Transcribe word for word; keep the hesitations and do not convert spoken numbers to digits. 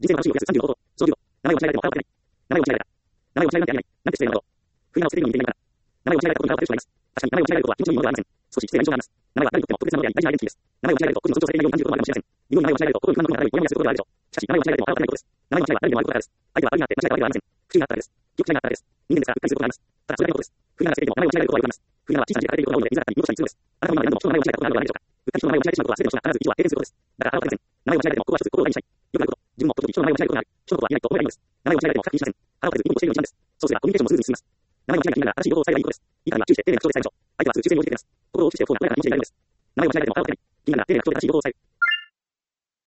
人生の楽しいを増やすさんじゅうの方法。小児語。名前を間違えられても腹を立てない。名前を間違えられた。名前を間違えられてはいない。なんて失礼なこと。不意なを捨てるように似ていないから。名前を間違えられたことに腹を立てる人がいます。確かに名前を間違えられることは気持ちのいいものではありません。少し失礼な印象があります。名前は誰にとっても特別なものであり、大事なアイデンティティです。名前を間違えられると個人の尊重されていないように感じることもあるかもしれません。二度に名前を間違えられると心に不満のものがあるようにモヤモヤすることがあるでしょう。しかし、名前を間違えられても腹を立てないことです。名前の間違いは誰にでもあることからです。相手は悪意があって間違えたわけではありません。不注意があったからです。記憶違いがあったからです。人間ですからうっかりすることがあります。ただそれだけのことです。不意なが捨てていても名前を間違えられることはよくあります。不意なは小さな字が書かれていることが多いので見づらかったり見落としたりするのです。あなたも今まで何度も人の名前を間違えたことがあるのではないでしょうか。うっかり人の名前を間違えてしまうことは全ての人が必ず一度は経験することです。だから腹を立てません。名前を間違えられてもここは一つ心を大にしたい。よくあること。自分も時々人の名前を間違えることがある。人のことは言えないと思えばいいのです。名前を間違えられても深く気にしません。腹を立てず議論をしているのが一番です。そうすればコミュニケーションもスムーズに進みます。名前を間違えた君なら正しい情報を伝えればいいことです。いいからには注意して丁寧な口調で伝えましょう。相手はすぐ忠誠に応じてくれます。心を大きくしておこうが穏やかな気持ちになるのです。名前を間違えられても腹を立てない。君なら丁寧な口調で正しい情報を伝える。